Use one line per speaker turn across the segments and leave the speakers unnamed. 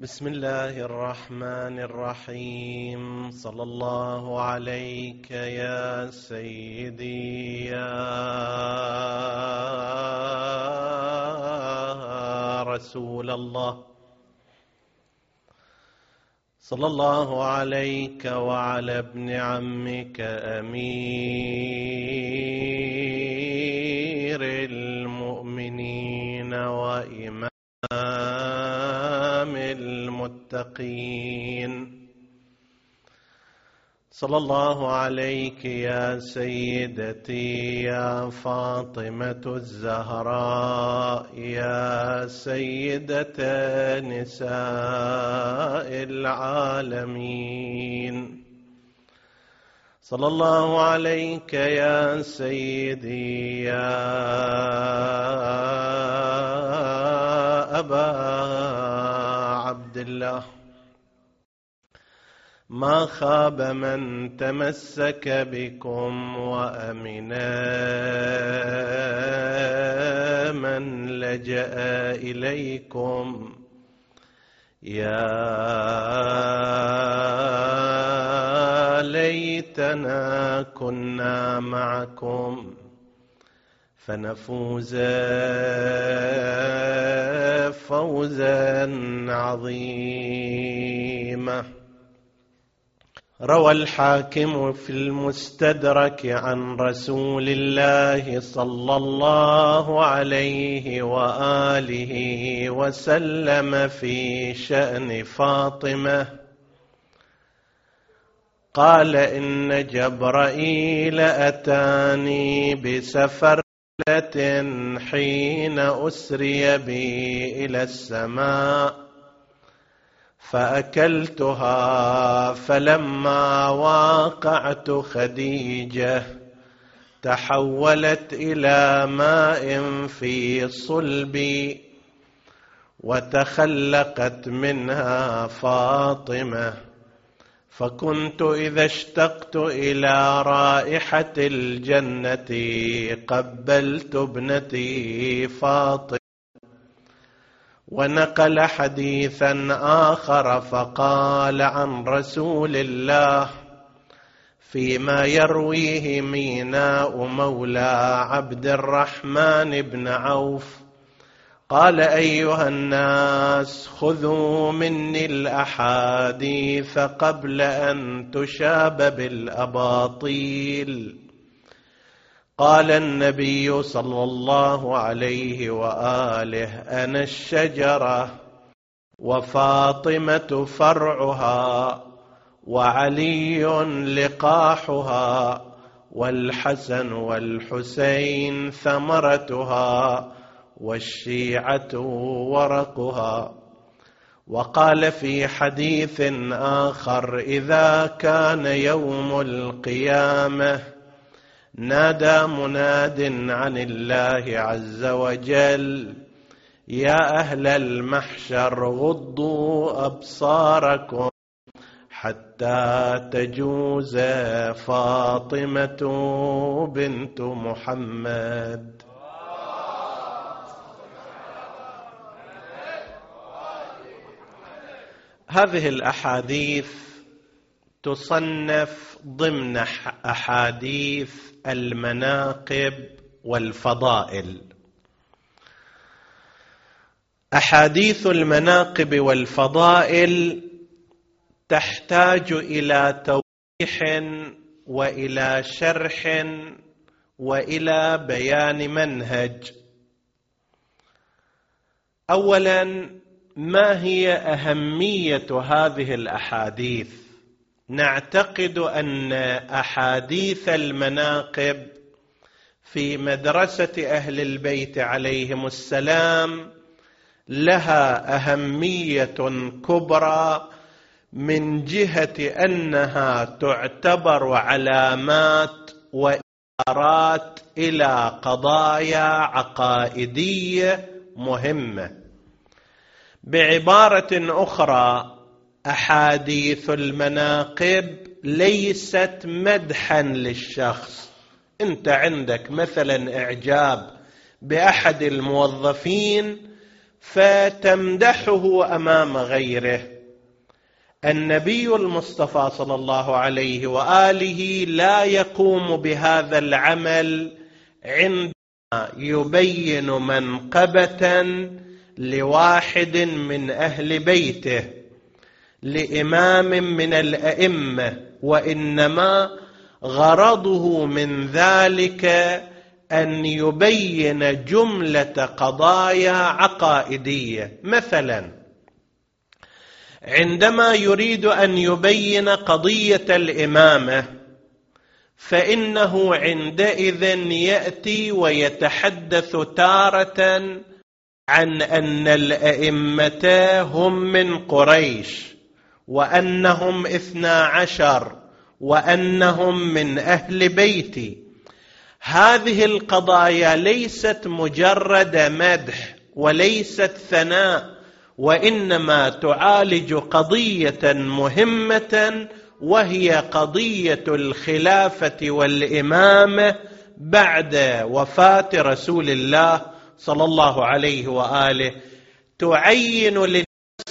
بسم الله الرحمن الرحيم. صلى الله عليك يا سيدي يا رسول الله. صلى الله عليك وعلى ابن عمك أمير المؤمنين وإمام المتقين. صلى الله عليك يا سيدتي يا فاطمة الزهراء يا سيدة نساء العالمين. صلى الله عليك يا سيدي يا أبا عبد الله. ما خاب من تمسك بكم وأمنا من لجأ إليكم. يا ليتنا كنا معكم فنفوز فوزا عظيما. روى الحاكم في المستدرك عن رسول الله صلى الله عليه وآله وسلم في شأن فاطمة قال: إن جبرائيل أتاني بسفرة حين أسري بي إلى السماء فأكلتها، فلما واقعت خديجة تحولت إلى ماء في صلبي وتخلقت منها فاطمة، فكنت إذا اشتقت إلى رائحة الجنة قبلت ابنتي فاطمة. ونقل حديثا آخر فقال عن رسول الله فيما يرويه ميناء مولى عبد الرحمن بن عوف قال: أيها الناس خذوا مني الأحاديث قبل أن تشاب بالأباطيل. قال النبي صلى الله عليه وآله: أنا الشجرة وفاطمة فرعها وعلي لقاحها والحسن والحسين ثمرتها والشيعة ورقها. وقال في حديث آخر: إذا كان يوم القيامة نادى مناد عن الله عز وجل: يا أهل المحشر غضوا أبصاركم حتى تجوز فاطمة بنت محمد. هذه الأحاديث تصنف ضمن أحاديث المناقب والفضائل. أحاديث المناقب والفضائل تحتاج إلى توضيح وإلى شرح وإلى بيان منهج. أولاً، ما هي أهمية هذه الأحاديث؟ نعتقد أن أحاديث المناقب في مدرسة أهل البيت عليهم السلام لها أهمية كبرى من جهة أنها تعتبر علامات وإشارات إلى قضايا عقائدية مهمة. بعبارة أخرى، أحاديث المناقب ليست مدحا للشخص. أنت عندك مثلا إعجاب بأحد الموظفين فتمدحه أمام غيره. النبي المصطفى صلى الله عليه وآله لا يقوم بهذا العمل عندما يبين منقبة لواحد من أهل بيته، لإمام من الأئمة، وإنما غرضه من ذلك أن يبين جملة قضايا عقائدية. مثلا عندما يريد أن يبين قضية الإمامة، فإنه عندئذ يأتي ويتحدث تارة عن أن الأئمة هم من قريش، وأنهم 12، وأنهم من أهل بيتي. هذه القضايا ليست مجرد مدح وليست ثناء، وإنما تعالج قضية مهمة، وهي قضية الخلافة والإمامة بعد وفاة رسول الله صلى الله عليه وآله، تعين للناس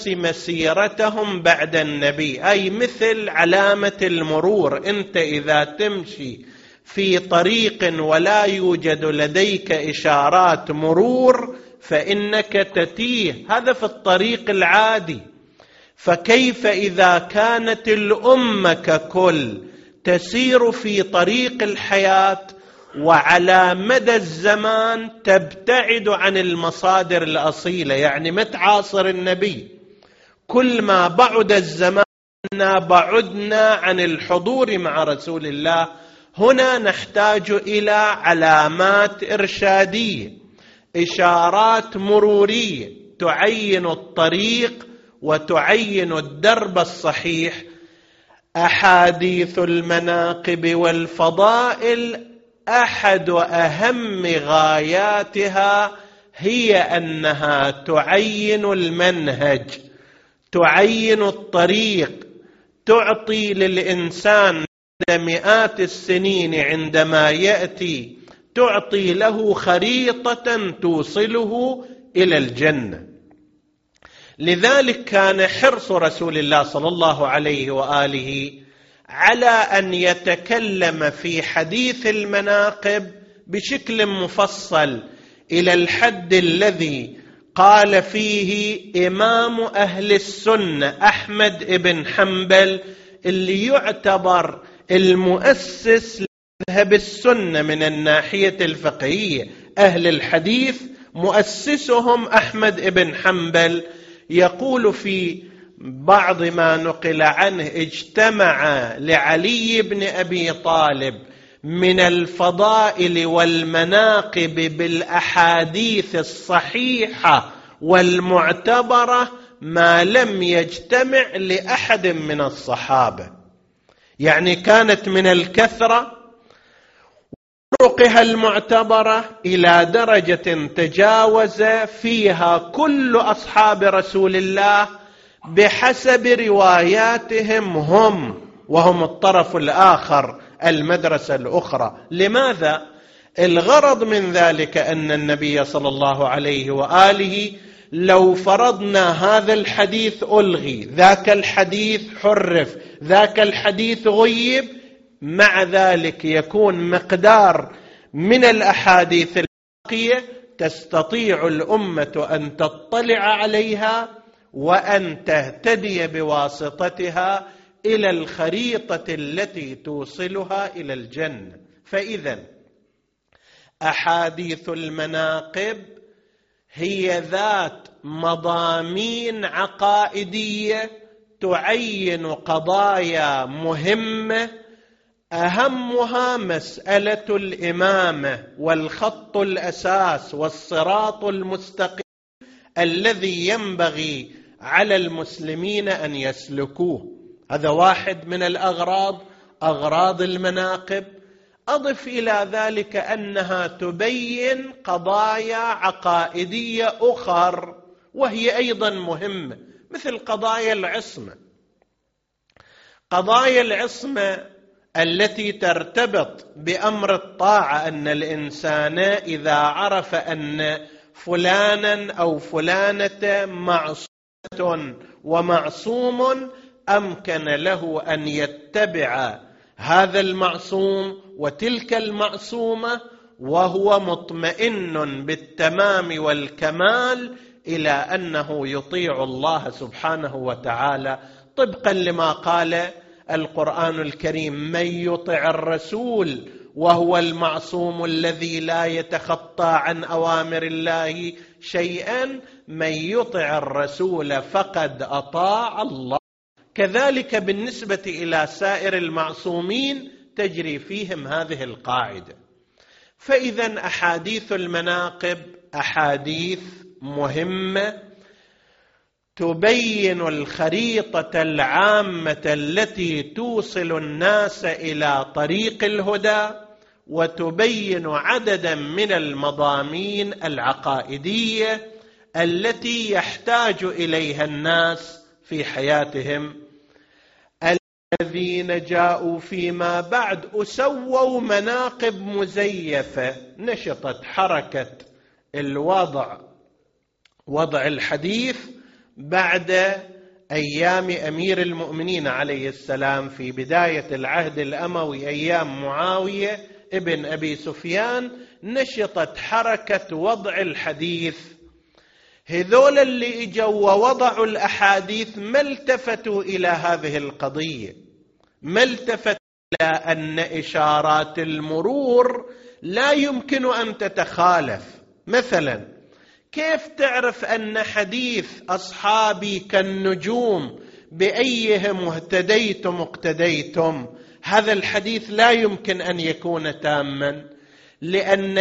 مسيرتهم بعد النبي، أي مثل علامة المرور. أنت إذا تمشي في طريق ولا يوجد لديك إشارات مرور فإنك تتيه، هذا في الطريق العادي. فكيف إذا كانت الأمة ككل تسير في طريق الحياة وعلى مدى الزمان تبتعد عن المصادر الأصيلة؟ يعني متعاصر النبي، كل ما بعد الزمان بعدنا عن الحضور مع رسول الله. هنا نحتاج إلى علامات إرشادية، إشارات مرورية تعين الطريق وتعين الدرب الصحيح. أحاديث المناقب والفضائل أحد أهم غاياتها هي أنها تعين المنهج، تعين الطريق، تعطي للإنسان مئات السنين عندما يأتي تعطي له خريطة توصله إلى الجنة. لذلك كان حرص رسول الله صلى الله عليه وآله على أن يتكلم في حديث المناقب بشكل مفصل، إلى الحد الذي قال فيه إمام أهل السنة أحمد بن حنبل، اللي يعتبر المؤسس لمذهب السنة من الناحية الفقهية، أهل الحديث مؤسسهم أحمد بن حنبل، يقول في بعض ما نقل عنه: اجتمع لعلي بن أبي طالب من الفضائل والمناقب بالأحاديث الصحيحة والمعتبرة ما لم يجتمع لأحد من الصحابة. يعني كانت من الكثرة طرقها المعتبرة إلى درجة تجاوز فيها كل أصحاب رسول الله بحسب رواياتهم هم، وهم الطرف الآخر، المدرسة الأخرى. لماذا؟ الغرض من ذلك أن النبي صلى الله عليه وآله لو فرضنا هذا الحديث ألغي، ذاك الحديث حرف، ذاك الحديث غيب، مع ذلك يكون مقدار من الأحاديث الباقية تستطيع الأمة أن تطلع عليها وأن تهتدي بواسطتها إلى الخريطة التي توصلها إلى الجنة. فإذا أحاديث المناقب هي ذات مضامين عقائدية تعين قضايا مهمة، أهمها مسألة الإمامة والخط الأساس والصراط المستقيم الذي ينبغي على المسلمين أن يسلكوه. هذا واحد من الأغراض، أغراض المناقب. أضف إلى ذلك أنها تبين قضايا عقائدية أخر وهي أيضا مهمة، مثل قضايا العصمة. قضايا العصمة التي ترتبط بأمر الطاعة، أن الإنسان إذا عرف أن فلانا أو فلانة معصومة ومعصوم، أمكن له أن يتبع هذا المعصوم وتلك المعصومة وهو مطمئن بالتمام والكمال إلى أنه يطيع الله سبحانه وتعالى، طبقا لما قال القرآن الكريم: من يطع الرسول وهو المعصوم الذي لا يتخطى عن أوامر الله شيئا، من يطع الرسول فقد أطاع الله. كذلك بالنسبة إلى سائر المعصومين تجري فيهم هذه القاعدة. فإذا أحاديث المناقب أحاديث مهمة تبين الخريطة العامة التي توصل الناس إلى طريق الهدى، وتبين عددا من المضامين العقائدية التي يحتاج إليها الناس في حياتهم. الذين جاءوا فيما بعد أسووا مناقب مزيفة، نشطت حركة وضع الحديث بعد أيام أمير المؤمنين عليه السلام في بداية العهد الأموي، أيام معاوية ابن أبي سفيان، نشطت حركة وضع الحديث. هذول اللي اجوا ووضعوا الأحاديث ما التفتوا إلى هذه القضية، ما التفتوا إلى أن إشارات المرور لا يمكن أن تتخالف. مثلا كيف تعرف أن حديث أصحابي كالنجوم بأيهم اهتديتم اقتديتم، هذا الحديث لا يمكن أن يكون تاما، لأن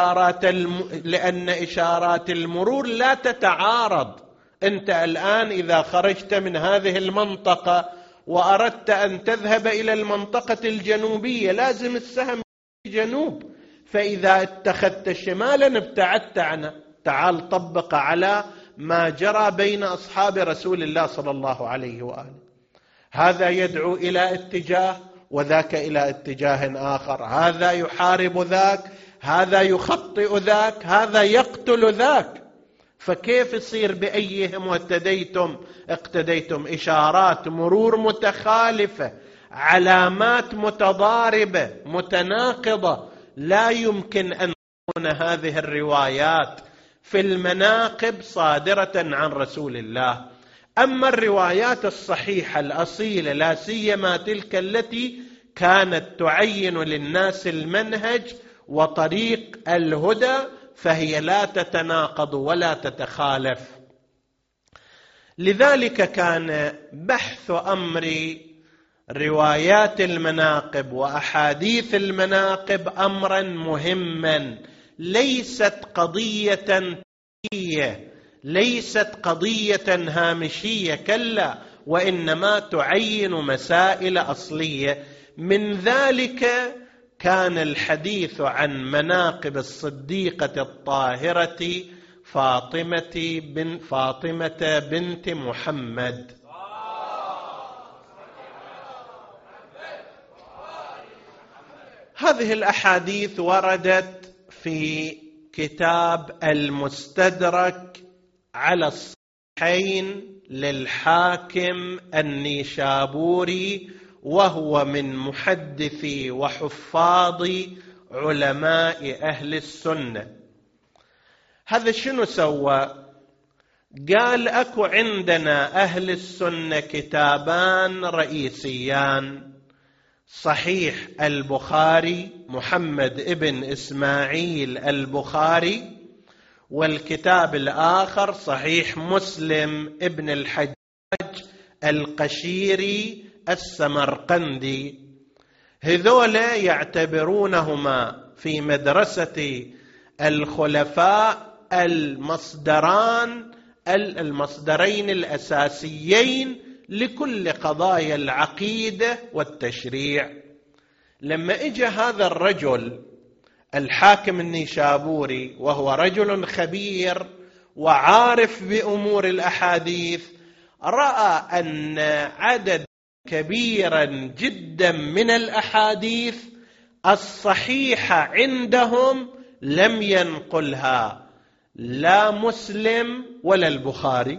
إشارات المرور لا تتعارض. أنت الآن إذا خرجت من هذه المنطقة وأردت أن تذهب إلى المنطقة الجنوبية لازم السهم جنوب، فإذا اتخذت شمالا ابتعدت عنه. تعال طبق على ما جرى بين أصحاب رسول الله صلى الله عليه وآله، هذا يدعو إلى اتجاه وذاك إلى اتجاه آخر، هذا يحارب ذاك، هذا يخطئ ذاك، هذا يقتل ذاك. فكيف يصير بأيهم اهتديتم اقتديتم؟ إشارات مرور متخالفة، علامات متضاربة متناقضة، لا يمكن أن تكون هذه الروايات في المناقب صادرة عن رسول الله. أما الروايات الصحيحة الأصيلة، لا سيما تلك التي كانت تعين للناس المنهج وطريق الهدى، فهي لا تتناقض ولا تتخالف. لذلك كان بحث أمر روايات المناقب وأحاديث المناقب أمرا مهما، ليست قضية هامشية، كلا، وإنما تعين مسائل أصلية. من ذلك كان الحديث عن مناقب الصديقة الطاهرة فاطمة بنت محمد. هذه الأحاديث وردت في كتاب المستدرك على الصحيحين للحاكم النيشابوري، وهو من محدثي وحفاظ علماء أهل السنة. هذا شنو سوى؟ قال أكو عندنا أهل السنة كتابان رئيسيان: صحيح البخاري محمد ابن إسماعيل البخاري، والكتاب الآخر صحيح مسلم ابن الحجاج القشيري السمرقندي. هذول يعتبرونهما في مدرسة الخلفاء المصدرين الأساسيين لكل قضايا العقيدة والتشريع. لما اجى هذا الرجل الحاكم النيشابوري، وهو رجل خبير وعارف بأمور الأحاديث، رأى أن عدد كبيرا جدا من الأحاديث الصحيحة عندهم لم ينقلها لا مسلم ولا البخاري.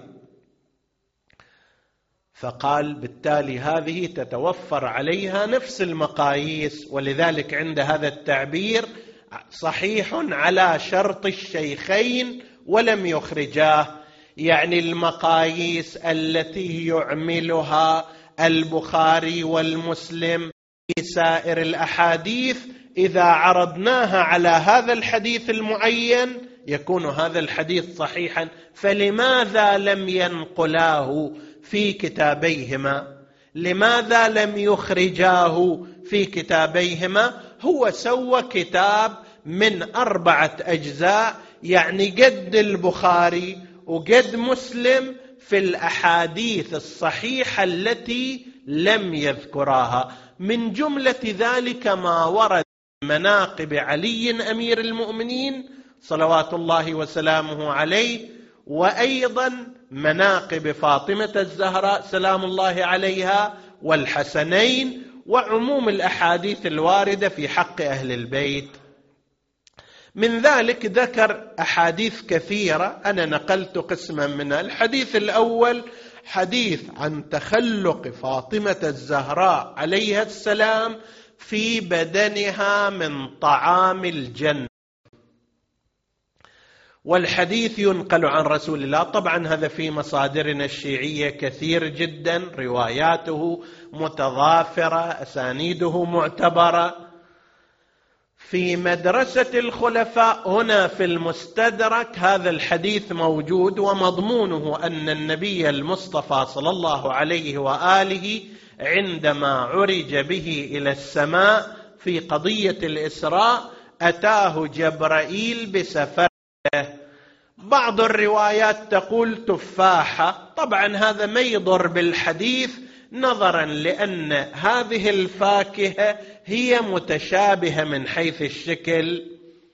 فقال بالتالي هذه تتوفر عليها نفس المقاييس، ولذلك عند هذا التعبير صحيح على شرط الشيخين ولم يخرجاه، يعني المقاييس التي يعملها البخاري والمسلم في سائر الأحاديث إذا عرضناها على هذا الحديث المعين يكون هذا الحديث صحيحا. فلماذا لم ينقلاه في كتابيهما؟ لماذا لم يخرجاه في كتابيهما؟ هو سوى كتاب من 4 أجزاء، يعني قد البخاري وقد مسلم في الأحاديث الصحيحة التي لم يذكراها. من جملة ذلك ما ورد مناقب علي أمير المؤمنين صلوات الله وسلامه عليه، وأيضا مناقب فاطمة الزهراء سلام الله عليها والحسنين، وعموم الأحاديث الواردة في حق أهل البيت. من ذلك ذكر أحاديث كثيرة، أنا نقلت قسما منها. الحديث الأول حديث عن تخلق فاطمة الزهراء عليها السلام في بدنها من طعام الجنة، والحديث ينقل عن رسول الله. طبعا هذا في مصادرنا الشيعية كثير جدا، رواياته متضافرة، أسانيده معتبرة. في مدرسة الخلفاء هنا في المستدرك هذا الحديث موجود، ومضمونه أن النبي المصطفى صلى الله عليه وآله عندما عرج به إلى السماء في قضية الإسراء أتاه جبرائيل بسفره. بعض الروايات تقول تفاحة، طبعا هذا ما يضر بالحديث نظرا لأن هذه الفاكهة هي متشابهة من حيث الشكل،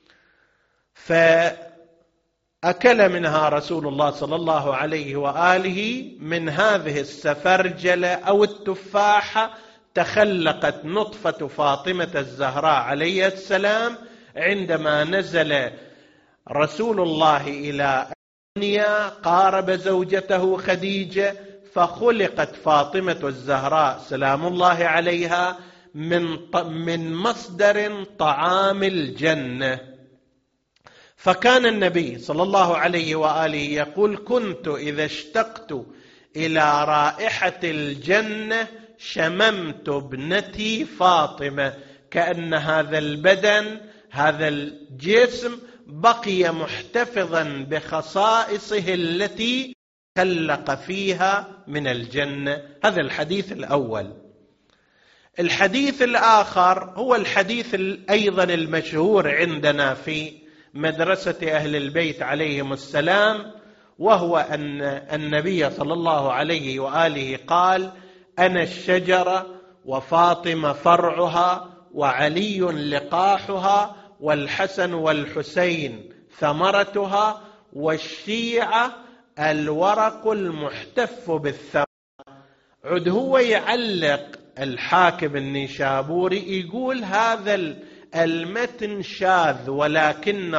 فأكل منها رسول الله صلى الله عليه وآله. من هذه السفرجلة أو التفاحة تخلقت نطفة فاطمة الزهراء عليه السلام عندما نزل رسول الله إلى الدنيا، قارب زوجته خديجة، فخلقت فاطمة الزهراء سلام الله عليها من مصدر طعام الجنة. فكان النبي صلى الله عليه وآله يقول: كنت إذا اشتقت إلى رائحة الجنة شممت ابنتي فاطمة، كأن هذا البدن هذا الجسم بقي محتفظا بخصائصه التي خلق فيها من الجنة. هذا الحديث الأول. الحديث الآخر هو الحديث أيضا المشهور عندنا في مدرسة أهل البيت عليهم السلام، وهو أن النبي صلى الله عليه وآله قال: أنا الشجرة وفاطمة فرعها وعلي لقاحها والحسن والحسين ثمرتها والشيعة الورق المحتف بالثمر. عد هو يعلق الحاكم النيشابوري يقول هذا المتن شاذ، ولكن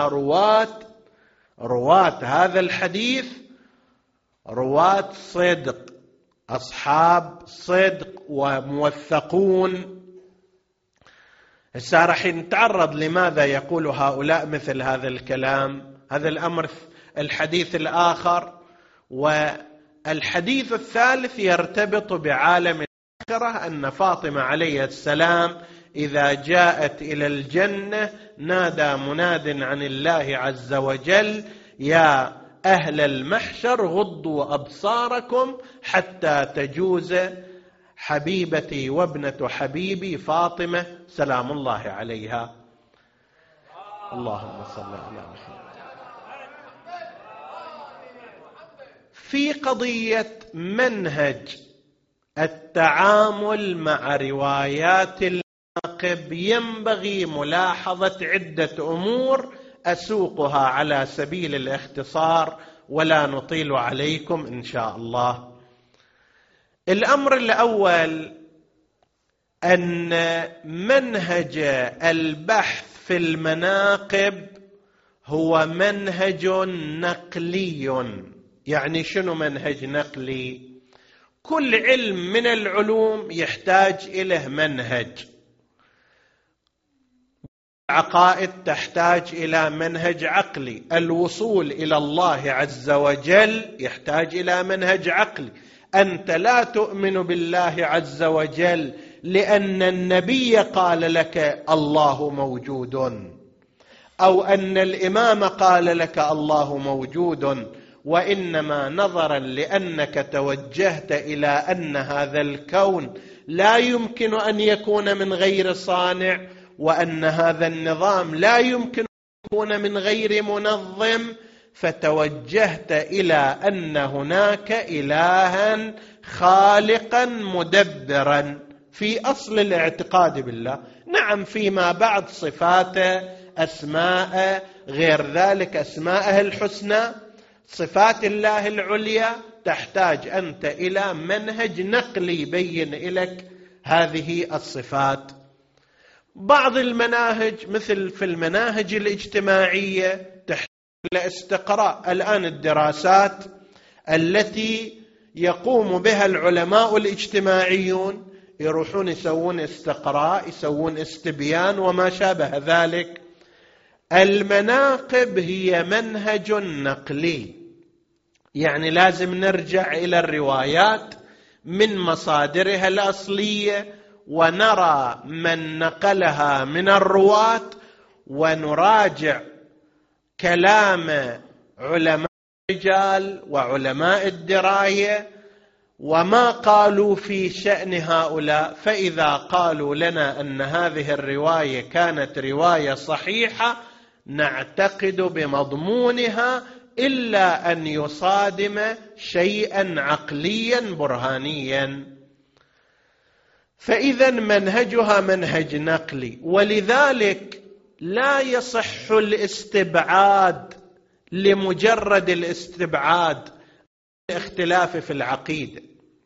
رواة هذا الحديث رواة صدق، أصحاب صدق وموثقون. هسه راح نتعرض لماذا يقول هؤلاء مثل هذا الكلام. هذا الأمر الحديث الآخر. والحديث الثالث يرتبط بعالم الآخرة، أن فاطمة عليه السلام إذا جاءت إلى الجنة نادى مناد عن الله عز وجل: يا أهل المحشر غضوا أبصاركم حتى تجوز حبيبتي وابنة حبيبي فاطمة سلام الله عليها. اللهم صل على محمد. في قضية منهج التعامل مع روايات المناقب ينبغي ملاحظة عدة أمور أسوقها على سبيل الاختصار ولا نطيل عليكم إن شاء الله. الأمر الأول أن منهج البحث في المناقب هو منهج نقلي. يعني شنو منهج نقلي؟ كل علم من العلوم يحتاج إليه منهج. العقائد تحتاج إلى منهج عقلي، الوصول إلى الله عز وجل يحتاج إلى منهج عقلي. أنت لا تؤمن بالله عز وجل لأن النبي قال لك الله موجود، أو أن الإمام قال لك الله موجود، وإنما نظرا لأنك توجهت إلى أن هذا الكون لا يمكن أن يكون من غير صانع، وأن هذا النظام لا يمكن أن يكون من غير منظم، فتوجهت إلى أن هناك إلها خالقا مدبرا في أصل الاعتقاد بالله. نعم فيما بعد صفاته، أسماء، غير ذلك أسماءه الحسنى، صفات الله العليا، تحتاج أنت إلى منهج نقلي يبين لك هذه الصفات. بعض المناهج مثل في المناهج الاجتماعية تحتاج إلى استقراء. الآن الدراسات التي يقوم بها العلماء الاجتماعيون يروحون يسوون استقراء، يسوون استبيان وما شابه ذلك. المناقب هي منهج نقلي، يعني لازم نرجع إلى الروايات من مصادرها الأصلية ونرى من نقلها من الرواة، ونراجع كلام علماء الرجال وعلماء الدراية وما قالوا في شأن هؤلاء. فإذا قالوا لنا أن هذه الرواية كانت رواية صحيحة نعتقد بمضمونها إلا أن يصادم شيئا عقليا برهانيا. فإذا منهجها منهج نقلي، ولذلك لا يصح الاستبعاد لمجرد الاستبعاد الاختلاف في العقيدة.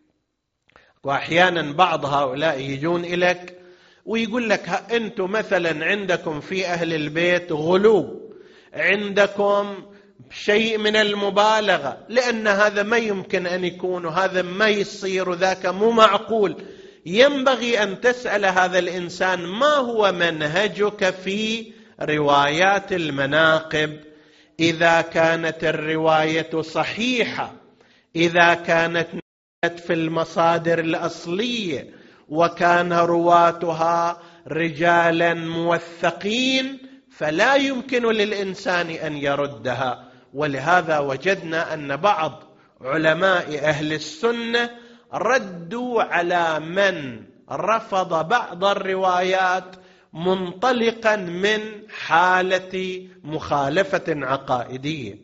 وأحيانا بعض هؤلاء يجون إليك ويقول لك أنتم مثلا عندكم في أهل البيت غلو، عندكم شيء من المبالغة، لأن هذا ما يمكن أن يكون، وهذا ما يصير، وذاك مو معقول. ينبغي أن تسأل هذا الإنسان ما هو منهجك في روايات المناقب. إذا كانت الرواية صحيحة، إذا كانت في المصادر الأصلية وكان رواتها رجالا موثقين، فلا يمكن للإنسان أن يردها. ولهذا وجدنا أن بعض علماء أهل السنة ردوا على من رفض بعض الروايات منطلقا من حالة مخالفة عقائدية.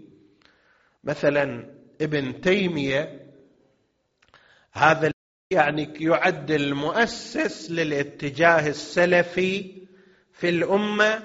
مثلا ابن تيمية هذا يعني يعد المؤسس للاتجاه السلفي في الأمة،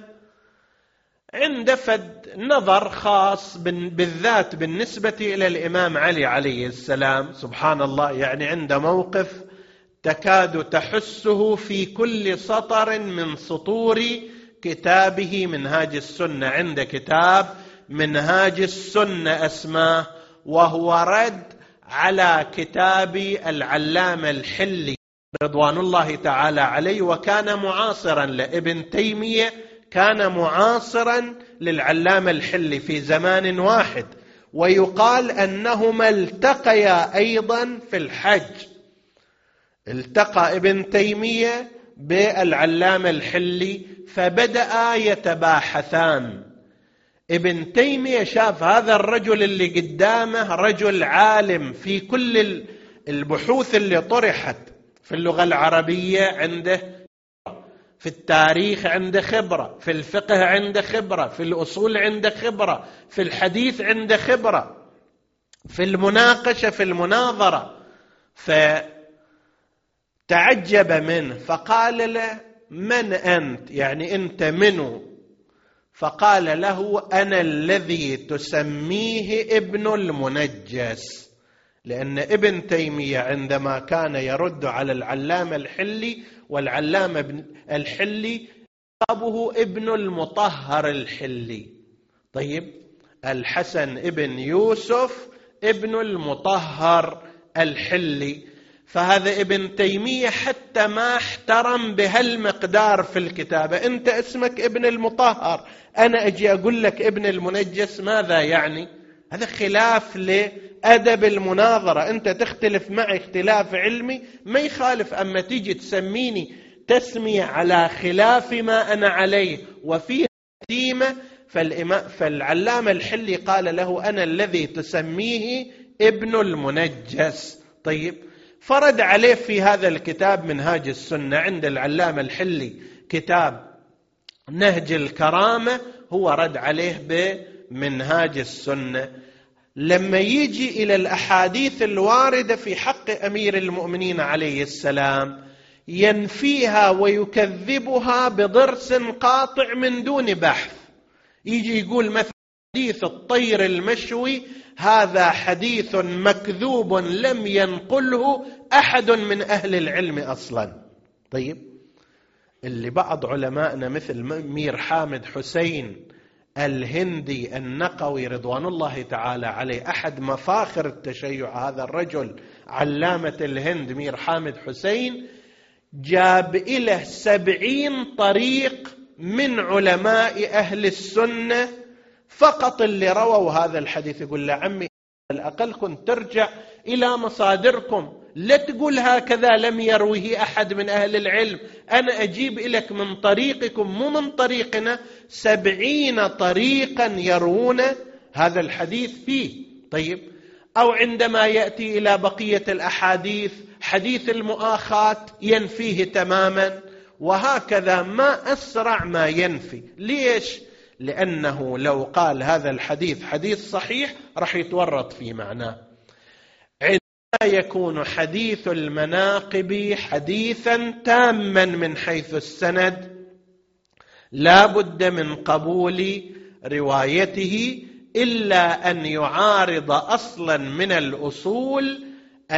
عنده فد نظر خاص بالذات بالنسبة إلى الإمام علي عليه السلام. سبحان الله، يعني عنده موقف تكاد تحسه في كل سطر من سطور كتابه منهاج السنة. عنده كتاب منهاج السنة اسماه، وهو رد على كتاب العلامة الحلي رضوان الله تعالى عليه، وكان معاصرا لابن تيمية، كان معاصرا للعلامة الحلي في زمان واحد. ويقال أنهما التقيا أيضا في الحج، التقى ابن تيمية بالعلامة الحلي فبدأ يتباحثان. ابن تيمية شاف هذا الرجل اللي قدامه رجل عالم في كل البحوث اللي طرحت في اللغة العربية، عنده في التاريخ عنده خبرة، في الفقه عنده خبرة، في الأصول عنده خبرة، في الحديث عنده خبرة، في المناقشة في المناظرة. فتعجب منه فقال له من أنت؟ يعني أنت منو؟ فقال له أنا الذي تسميه ابن المنجس، لأن ابن تيمية عندما كان يرد على العلامة الحلي، والعلامة الحلي أبوه ابن المطهر الحلي. طيب، الحسن ابن يوسف ابن المطهر الحلي. فهذا ابن تيمية حتى ما احترم بهالمقدار في الكتابة. أنت اسمك ابن المطهر، أنا أجي أقول لك ابن المنجس، ماذا يعني؟ هذا خلاف لأدب المناظرة. أنت تختلف معي اختلاف علمي ما يخالف، أما تيجي تسميني تسمية على خلاف ما أنا عليه وفيه تيمة. فالعلامة الحلي قال له: أنا الذي تسميه ابن المنجس. طيب، فرد عليه في هذا الكتاب منهاج السنة. عند العلامة الحلي كتاب نهج الكرامة، هو رد عليه بمنهاج السنة. لما يجي إلى الأحاديث الواردة في حق أمير المؤمنين عليه السلام ينفيها ويكذبها بضرس قاطع من دون بحث. يجي يقول مثلا حديث الطير المشوي هذا حديث مكذوب لم ينقله أحد من أهل العلم أصلا. طيب، اللي بعض علمائنا مثل مير حامد حسين الهندي النقوي رضوان الله تعالى عليه، أحد مفاخر التشيع، هذا الرجل علامة الهند مير حامد حسين، جاب إله 70 طريق من علماء أهل السنة فقط اللي رووا هذا الحديث. يقول له: عمي، على الأقل كنت ترجع إلى مصادركم، لا تقول هكذا لم يروه أحد من أهل العلم. أنا أجيب إليك من طريقكم مو من طريقنا، 70 طريقا يروون هذا الحديث فيه. طيب، أو عندما يأتي إلى بقية الأحاديث حديث المؤاخاة ينفيه تماما، وهكذا ما أسرع ما ينفي. ليش؟ لأنه لو قال هذا الحديث حديث صحيح راح يتورط في معناه. عندما يكون حديث المناقب حديثا تاما من حيث السند لا بد من قبول روايته، إلا أن يعارض أصلا من الأصول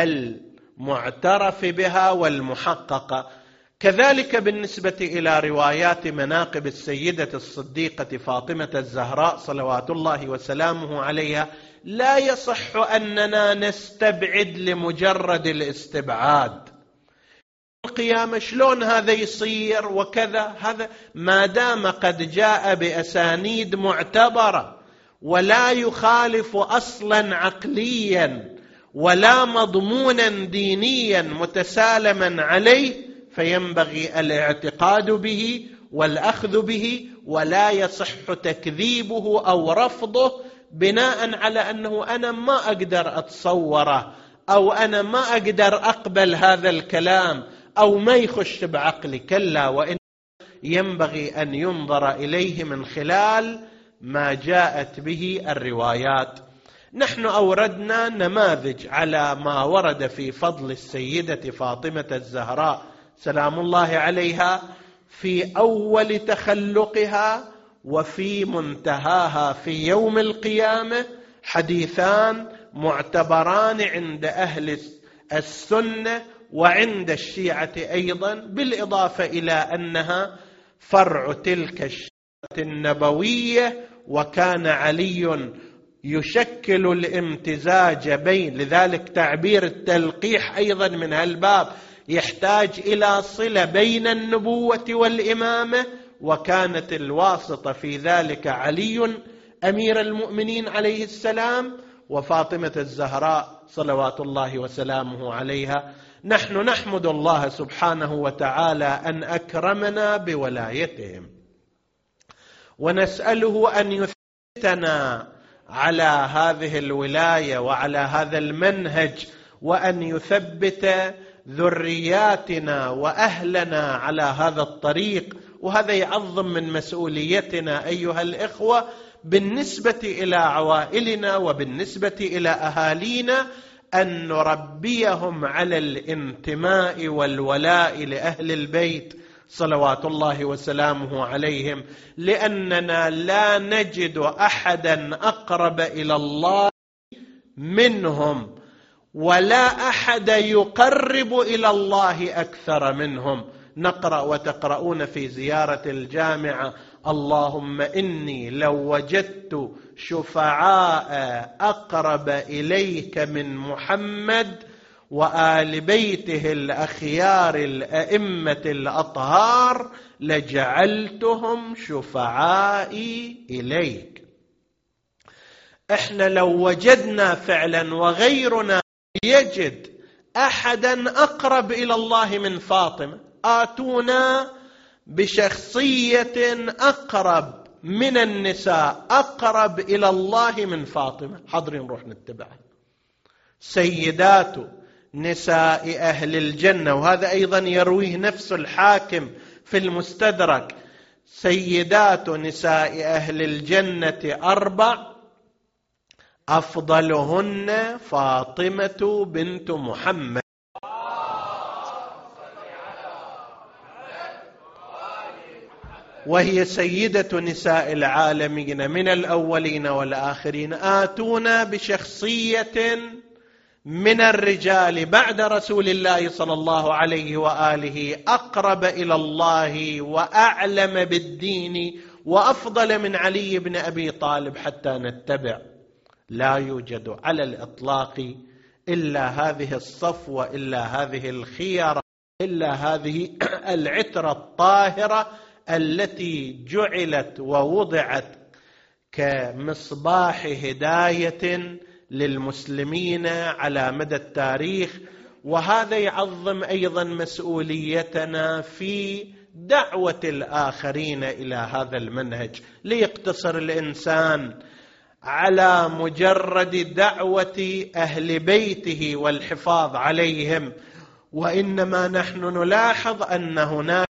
المعترف بها والمحققة. كذلك بالنسبة إلى روايات مناقب السيدة الصديقة فاطمة الزهراء صلوات الله وسلامه عليها، لا يصح أننا نستبعد لمجرد الاستبعاد. القيامة شلون هذا يصير وكذا، هذا ما دام قد جاء بأسانيد معتبرة ولا يخالف أصلا عقليا ولا مضمونا دينيا متسالما عليه، فينبغي الاعتقاد به والأخذ به، ولا يصح تكذيبه أو رفضه بناء على أنه أنا ما أقدر أتصوره أو أنا ما أقدر أقبل هذا الكلام أو ما يخش بعقلي. كلا، وإن ينبغي أن ينظر إليه من خلال ما جاءت به الروايات. نحن أوردنا نماذج على ما ورد في فضل السيدة فاطمة الزهراء سلام الله عليها في أول تخلقها وفي منتهاها في يوم القيامة، حديثان معتبران عند أهل السنة وعند الشيعة أيضا، بالإضافة إلى أنها فرع تلك الشريعة النبوية، وكان علي يشكل الامتزاج بين، لذلك تعبير التلقيح أيضا من هالباب يحتاج إلى صلة بين النبوة والإمامة، وكانت الواسطة في ذلك علي أمير المؤمنين عليه السلام وفاطمة الزهراء صلوات الله وسلامه عليها. نحن نحمد الله سبحانه وتعالى أن أكرمنا بولايتهم، ونسأله أن يثبتنا على هذه الولاية وعلى هذا المنهج، وأن يثبت ذرياتنا وأهلنا على هذا الطريق. وهذا يعظم من مسؤوليتنا أيها الإخوة بالنسبة إلى عوائلنا وبالنسبة إلى أهالينا، أن نربيهم على الانتماء والولاء لأهل البيت صلوات الله وسلامه عليهم، لأننا لا نجد أحدا أقرب إلى الله منهم، ولا أحد يقرب إلى الله أكثر منهم. نقرأ وتقرؤون في زيارة الجامعة: اللهم إني لو وجدت شفعاء أقرب إليك من محمد وآل بيته الأخيار الأئمة الأطهار لجعلتهم شفعائي إليك. احنا لو وجدنا فعلا وغيرنا يجد أحدا أقرب إلى الله من فاطمة، آتونا بشخصية أقرب من النساء، أقرب إلى الله من فاطمة، حاضرين نروح نتبعها. سيدات نساء أهل الجنة، وهذا أيضا يرويه نفس الحاكم في المستدرك: سيدات نساء أهل الجنة 4 أفضلهن فاطمة بنت محمد. وهي سيدة نساء العالمين من الأولين والآخرين. آتونا بشخصية من الرجال بعد رسول الله صلى الله عليه وآله أقرب إلى الله وأعلم بالدين وأفضل من علي بن أبي طالب حتى نتبع. لا يوجد على الإطلاق إلا هذه الصفوة، إلا هذه الخيرة، إلا هذه العترة الطاهرة التي جعلت ووضعت كمصباح هداية للمسلمين على مدى التاريخ. وهذا يعظم أيضا مسؤوليتنا في دعوة الآخرين إلى هذا المنهج. ليقتصر الإنسان على مجرد دعوة أهل بيته والحفاظ عليهم، وإنما نحن نلاحظ أن هناك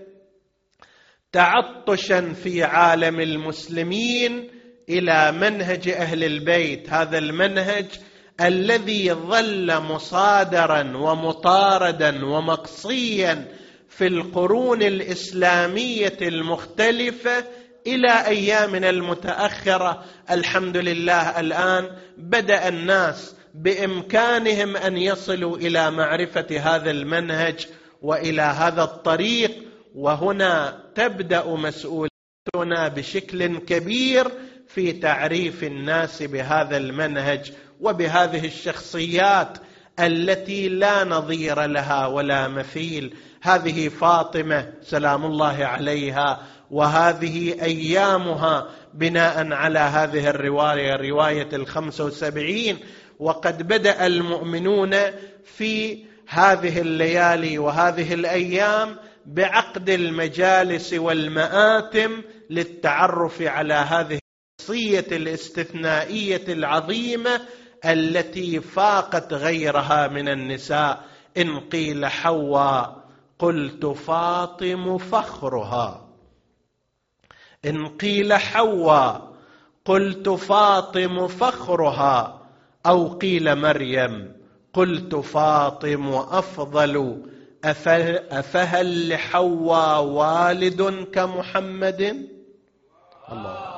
تعطشا في عالم المسلمين إلى منهج أهل البيت، هذا المنهج الذي ظل مصادرا ومطاردا ومقصيا في القرون الإسلامية المختلفة إلى أيامنا المتأخرة. الحمد لله الآن بدأ الناس بإمكانهم أن يصلوا إلى معرفة هذا المنهج وإلى هذا الطريق، وهنا تبدأ مسؤوليتنا بشكل كبير في تعريف الناس بهذا المنهج وبهذه الشخصيات التي لا نظير لها ولا مثيل. هذه فاطمة سلام الله عليها، وهذه أيامها بناء على هذه الرواية، رواية 75. وقد بدأ المؤمنون في هذه الليالي وهذه الأيام بعقد المجالس والمآتم للتعرف على هذه الشخصية الاستثنائية العظيمة التي فاقت غيرها من النساء. إن قيل حواء قلت فاطم فخرها، إن قيل حواء قلت فاطم فخرها، أو قيل مريم قلت فاطم أفضل، أفهل لحواء والد كمحمد؟ الله.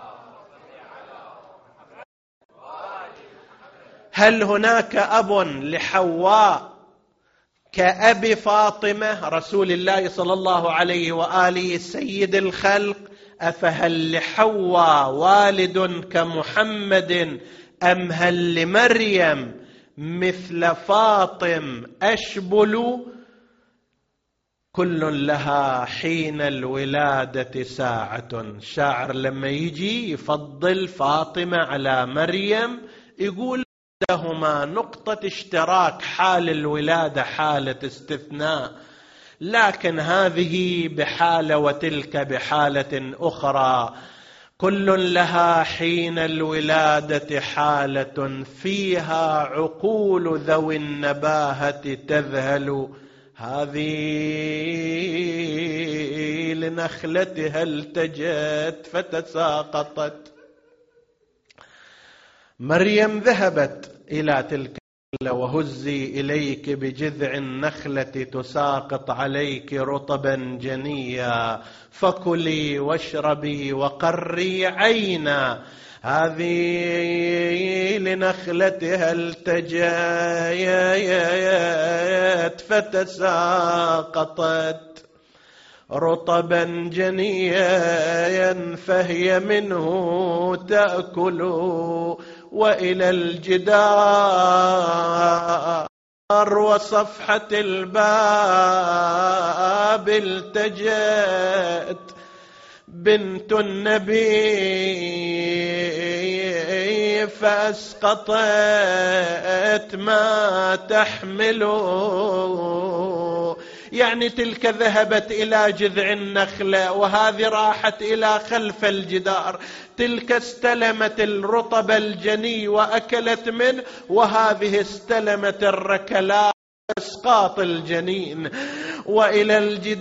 هل هناك أب لحواء كأب فاطمة رسول الله صلى الله عليه وآله سيد الخلق؟ أفهل لحواء والد كمحمد، أم هل لمريم مثل فاطم أشبل؟ كل لها حين الولادة ساعة. شاعر لما يجي يفضل فاطمة على مريم يقول لهما نقطة اشتراك، حال الولادة حالة استثناء، لكن هذه بحالة وتلك بحالة أخرى. كل لها حين الولادة حالة، فيها عقول ذوي النباهة تذهل. هذه لنخلتها التجت فتساقطت. مريم ذهبت إلى تلك وهزي إليك بجذع النخلة تساقط عليك رطبا جنيا، فكلي واشربي وقري عينا. هذه لنخلتها التجت فتساقطت. رطبا جنيا فهي منه تأكل، وإلى الجدار وصفحة الباب التجت بنت النبي فأسقطت ما تحمله. يعني تلك ذهبت إلى جذع النخلة، وهذه راحت إلى خلف الجدار. تلك استلمت الرطب الجني وأكلت منه، وهذه استلمت الركلات إسقاط الجنين. وإلى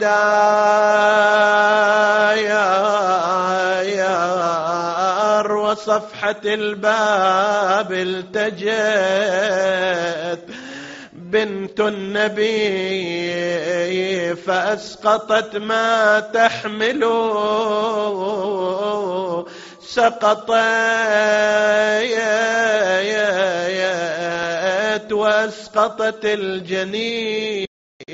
الجدار وصفحة الباب التجت بنت النبي فأسقطت ما تحمله، سقطت وأسقطت الجنين،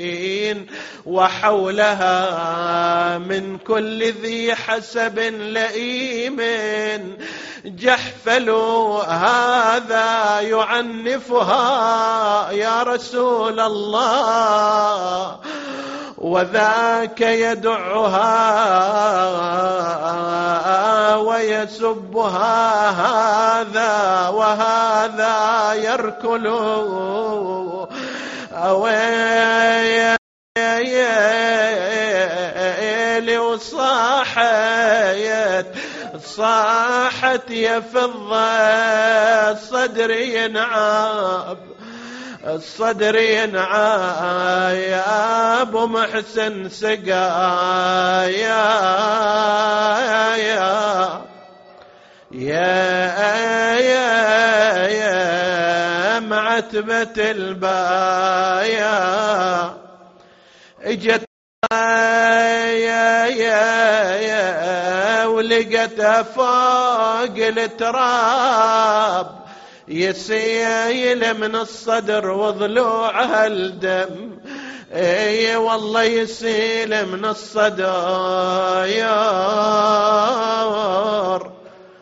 وحولها من كل ذي حسب لئيم جحفل. هذا يعنفها يا رسول الله، وذاك يدعها ويسبها، هذا وهذا يركل. صاحت يا فضة صدري ينعاب، الصدر ينعى يا أبو محسن سقا يا معتبة البايا اجت ولقتها فوق التراب يسيل من الصدر وضلوعها الدم. اي والله يسيل من الصدر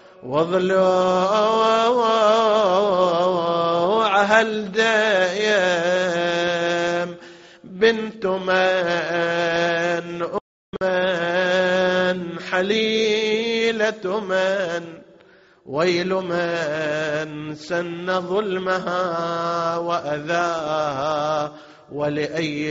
وضلوعها الدم. بنت من حليلة من، ويل من سن ظلمها وأذاها، ولأي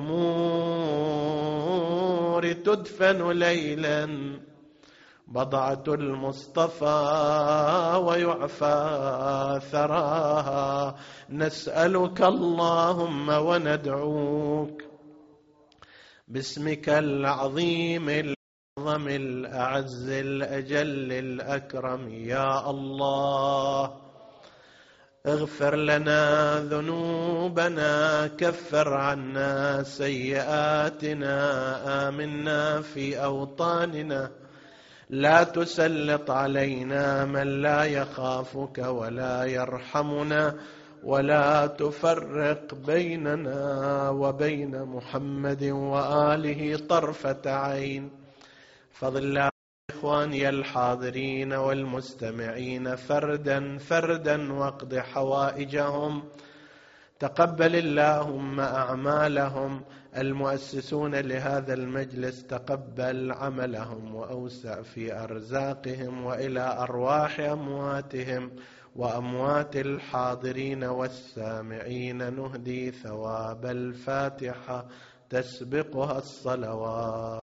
الأمور تدفن ليلا بضعة المصطفى ويعفى ثراها. نسألك اللهم وندعوك باسمك العظيم الأعظم الأعز الأجل الأكرم يا الله، اغفر لنا ذنوبنا، كفر عنا سيئاتنا، آمنا في أوطاننا، لا تسلط علينا من لا يخافك ولا يرحمنا، ولا تفرق بيننا وبين محمد وآله طرفة عين. فضل الله إخواني الحاضرين والمستمعين فردا فردا واقض حوائجهم. تقبل اللهم أعمالهم. المؤسسون لهذا المجلس تقبل عملهم وأوسع في أرزاقهم، وإلى أرواح أمواتهم وأموات الحاضرين والسامعين نهدي ثواب الفاتحة تسبقها الصلوات.